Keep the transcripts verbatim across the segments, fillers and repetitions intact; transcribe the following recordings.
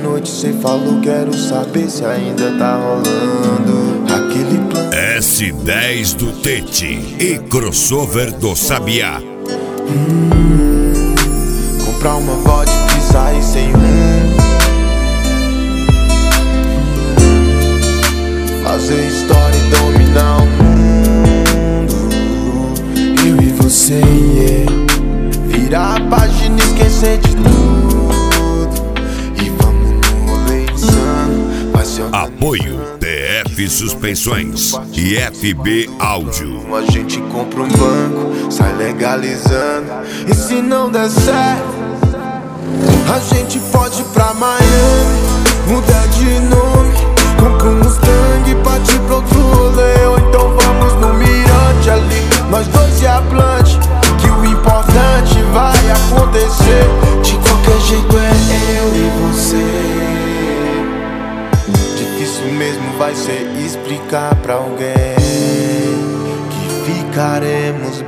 noite cê falou, quero saber se ainda tá rolando aquele plano. S dez do Tete e crossover do Sabiá. hum, Comprar uma vodka e sair sem rumo, fazer história e dominar o mundo. Eu e você, yeah. Virar a página e esquecer de tudo. E vamos no rolê insano. Vai ser Apoio T F Suspensões e F B Áudio. a gente compra um banco, sai legalizando. E se não der certo, a gente pode ir pra Miami, mudar de nome, compra um Mustang e partir pro outro rolê. Ou então vamos no mirante ali, nós dois e a Blunt, que o importante vai acontecer. De qualquer jeito é eu e você. Difícil mesmo vai ser explicar pra alguém que ficaremos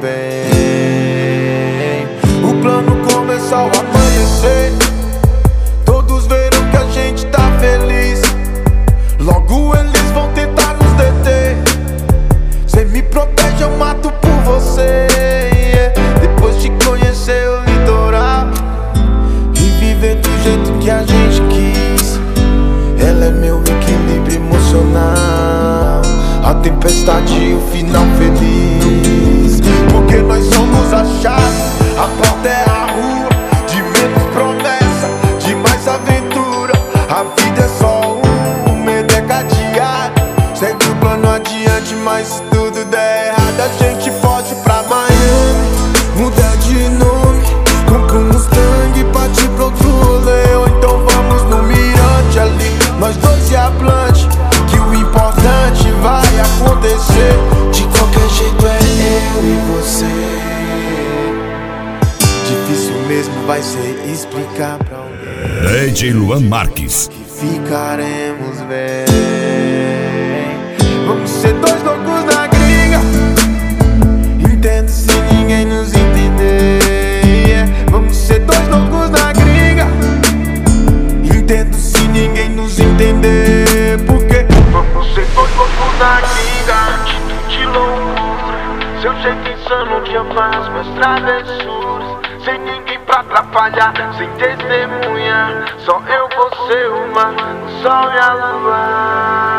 bem. O plano começou a amanhecer, todos viram que a gente tá feliz. Logo eles vão tentar nos deter. Cê me protege, eu mato por você, yeah. Depois de conhecer o litoral e viver do jeito que a gente quis, ela é meu equilíbrio emocional, a tempestade e o final feliz. Porque nós somos a chave, a porta é a rua, de menos promessa, de mais aventura. A vida é só um, o medo é cadeado. Segue o plano adiante, mas se tudo der errado, a gente pode ir pra Miami, mudar de nome, compra um Mustang e partir pro outro rolê. Ou então vamos no mirante ali, nós dois e a Blunt, que o importante vai acontecer. De qualquer jeito é eu e você. Difícil mesmo vai ser explicar pra alguém D J Luan Marques. que ficaremos bem. Vamos ser dois loucos na gringa, entendo se ninguém nos entender, yeah. Vamos ser dois loucos na gringa, entendo se ninguém nos entender. Porque vamos ser dois loucos na gringa, atitude de loucura, seu jeito insano que eu faço minhas travessuras, sem ninguém pra atrapalhar, sem testemunha, só eu, você, o mar, o sol e a lua.